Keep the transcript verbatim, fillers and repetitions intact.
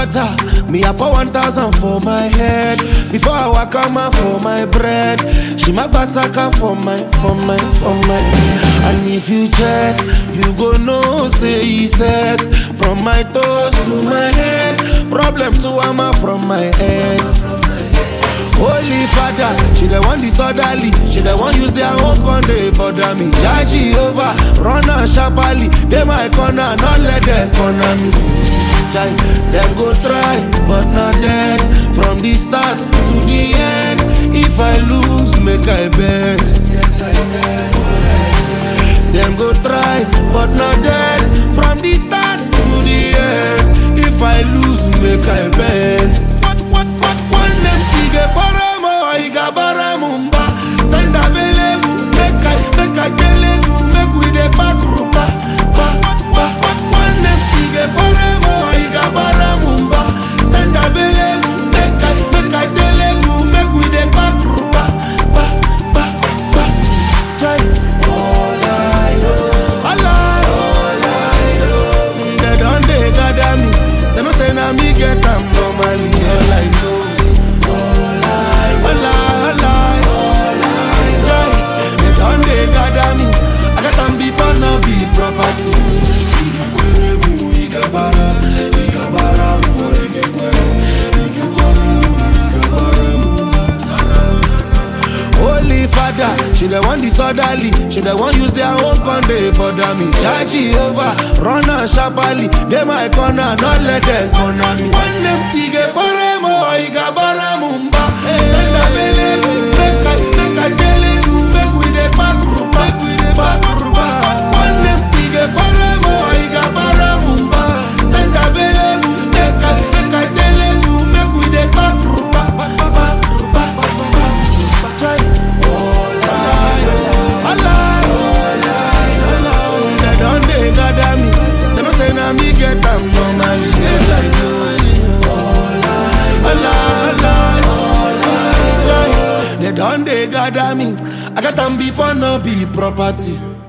butter, me I pour one thousand for my head. Before I walk out for my bread, she make basaka for my, for my, for my. And if you check, you go know say he set from my toes to my head. Problem to ama from my head. Holy Father, she the one disorderly, she the one use their own gun they bother me. Yeah, Jehovah, run and sharply, they my corner, not let them corner me. Jai, them go try, but not dead. From the start to the end, if I lose, make I bet. Yes, I said what I said. Them go try, but not dead. From the start to the end, if I lose, make I bet. What, what, what, one them tige paramo, iga baramumba. Send a belevu, make I, make I televu, make we the back rupa. Ba, ba, ba, one them tige paramo, iga baramumba. Send a belevu, make I, make I televu, make we the back rupa. Ba, ba, ba, jai. All I know, all I, all I know. They don't they gather me. They don't say na me get them normally. All I know. Holy Father, she the one disorderly, she the one use their own gun they bother me. Yeah, Jehovah, run and sharply, they my corner, not let them corner me. One them tige paremo, iga baramumba. Send a belevu, make I, make I televu, make we the back rupa, make we the back rupa. One them tige paremo, iga baramumba. Send a belevu, make I, make I televu, make we the back rupa. Me get them normally, all I know. All I, all I, they done they gather me. I got them before no be property.